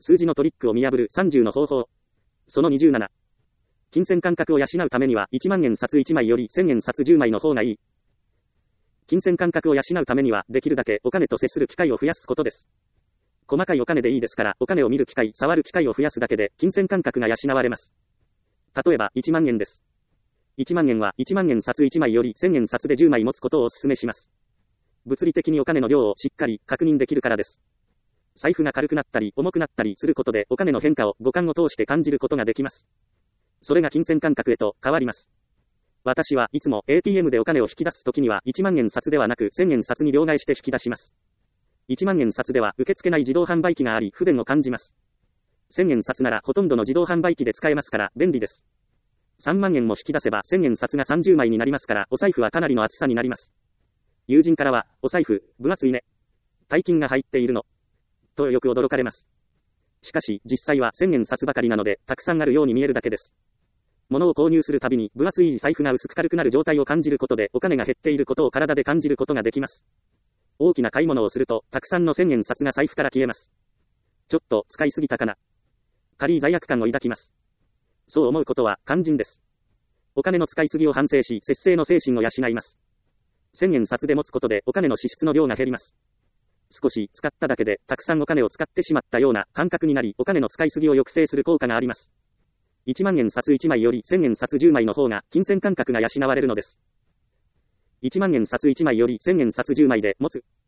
数字のトリックを見破る30の方法。その27。金銭感覚を養うためには1万円札1枚より1000円札10枚の方がいい。金銭感覚を養うためにはできるだけお金と接する機会を増やすことです。細かいお金でいいですから、お金を見る機会、触る機会を増やすだけで金銭感覚が養われます。例えば1万円です。1万円は1万円札1枚より1000円札で10枚持つことをお勧めします。物理的にお金の量をしっかり確認できるからです。財布が軽くなったり重くなったりすることでお金の変化を五感を通して感じることができます。それが金銭感覚へと変わります。私はいつも ATM でお金を引き出すときには1万円札ではなく1000円札に両替して引き出します。1万円札では受け付けない自動販売機があり不便を感じます。1000円札ならほとんどの自動販売機で使えますから便利です。3万円も引き出せば1000円札が30枚になりますからお財布はかなりの厚さになります。友人からは、お財布、分厚いね。大金が入っているの。とよく驚かれます。しかし、実際は1000円札ばかりなので、たくさんあるように見えるだけです。物を購入するたびに、分厚い財布が薄く軽くなる状態を感じることで、お金が減っていることを体で感じることができます。大きな買い物をすると、たくさんの1000円札が財布から消えます。ちょっと使いすぎたかな。軽い罪悪感を抱きます。そう思うことは肝心です。お金の使いすぎを反省し、節制の精神を養います。1000円札で持つことでお金の支出の量が減ります。少し使っただけでたくさんお金を使ってしまったような感覚になり、お金の使いすぎを抑制する効果があります。1万円札1枚より1000円札10枚の方が金銭感覚が養われるのです。1万円札1枚より1000円札10枚で持つ。